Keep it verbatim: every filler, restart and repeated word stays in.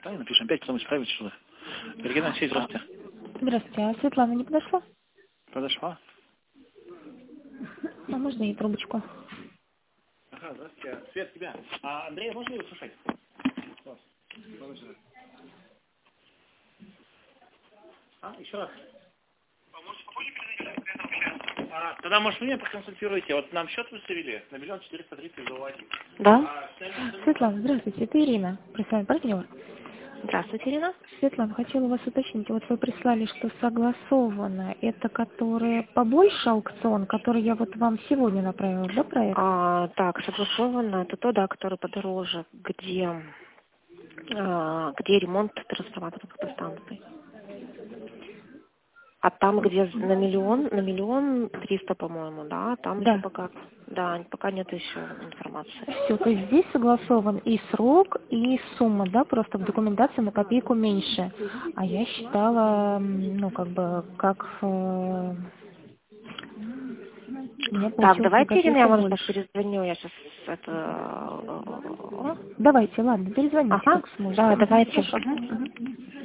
Правильно напишем пять, потом исправить что-то. Оригинальная сеть, здравствуйте. Здравствуйте, а Светлана не подошла? Подошла? А можно ей трубочку? Ага, здравствуйте. Свет, тебя. А Андрей, можно его слушать? Класс. А, еще раз. А, тогда, может, вы меня проконсультируете? Вот нам счет выставили на миллион четыреста тридцать долларов. Да. А, Светлана, здравствуйте, это Ирина, профессиональный партнер. Здравствуйте, Ирина. Светлана, хотела у вас уточнить, вот вы прислали, что согласовано, это который побольше аукцион, который я вот вам сегодня направила, да, проект? А, так, согласованно, это то, да, который подороже, где, а, где ремонт трансформаторных подстанций. А там, где на миллион, на миллион триста, по-моему, да, там Да. еще пока, да, пока нет еще информации. Все, то есть здесь согласован и срок, и сумма, да, просто в документации на копейку меньше. А я считала, м, ну, как бы, как э, у меня Так, получилось на давайте, Ирина, я, копейку может, вас больше. перезвоню, я сейчас это... Давайте, ладно, перезвоните, Ага, как сможете. да, Мгм, давайте. хорошо. Мгм. Мгм.